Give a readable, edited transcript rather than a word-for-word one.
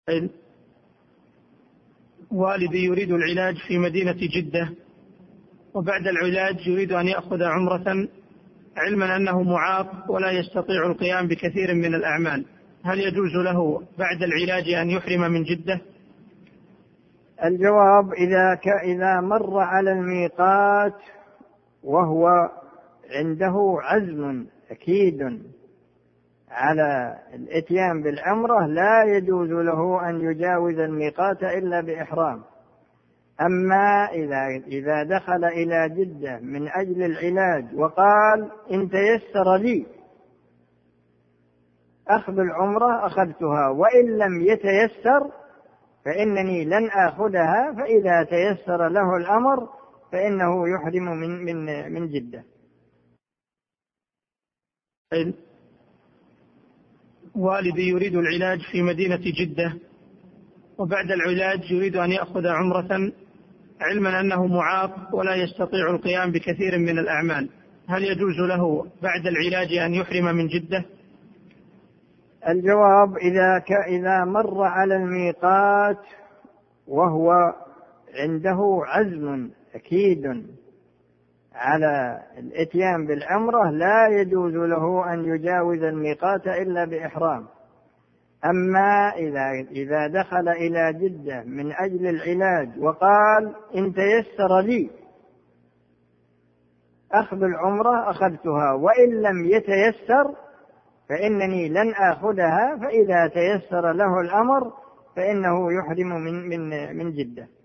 والدي يريد العلاج في مدينة جدة، وبعد العلاج يريد أن يأخذ عمرة، علما أنه معاق ولا يستطيع القيام بكثير من الأعمال. هل يجوز له بعد العلاج أن يحرم من جدة؟ الجواب: إذا مر على الميقات وهو عنده عزم أكيد على الإتيان بالعمرة لا يجوز له أن يجاوز الميقات إلا بإحرام. أما إذا دخل إلى جدة من أجل العلاج وقال إن تيسر لي أخذ العمرة أخذتها، وإن لم يتيسر فإنني لن آخذها، فإذا تيسر له الأمر فإنه يحرم من جدة. والدي يريد العلاج في مدينة جدة، وبعد العلاج يريد أن يأخذ عمرة، علما أنه معاق ولا يستطيع القيام بكثير من الأعمال. هل يجوز له بعد العلاج أن يحرم من جدة؟ الجواب: إذا مر على الميقات وهو عنده عزم أكيد على الإتيان بالعمرة لا يجوز له أن يجاوز الميقات إلا بإحرام. أما إذا دخل إلى جدة من أجل العلاج وقال إن تيسر لي أخذ العمرة أخذتها، وإن لم يتيسر فإنني لن آخذها، فإذا تيسر له الأمر فإنه يحرم من جدة.